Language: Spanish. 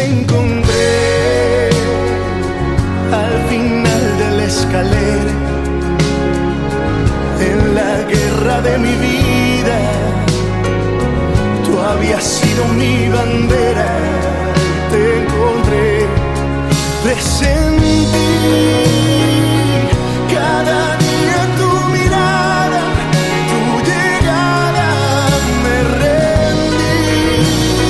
encontré al final de la escalera. En la guerra de mi vida tú habías sido mi bandera. Te encontré, presentí